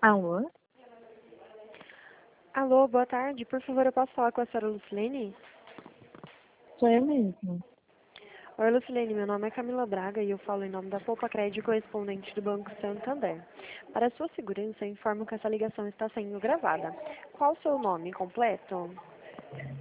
Alô? Alô, boa tarde. Por favor, eu posso falar com a senhora Lucilene? Sou eu mesma. Oi, Lucilene, meu nome é Camila Braga e eu falo em nome da Poupa Crédito correspondente do Banco Santander. Para sua segurança, eu informo que essa ligação está sendo gravada. Qual o seu nome completo?